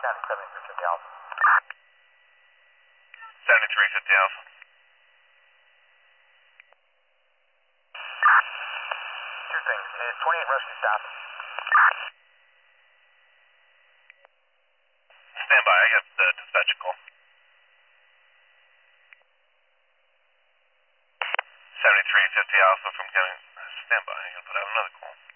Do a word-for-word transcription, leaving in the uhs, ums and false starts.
County seventy-three fifty Alpha. seventy-three fifty Alpha. Two things. Is twenty-eight rescue staff? Stand by, I got the dispatcher call. seventy-three fifty Alpha from County. Stand by, I gotta put out another call.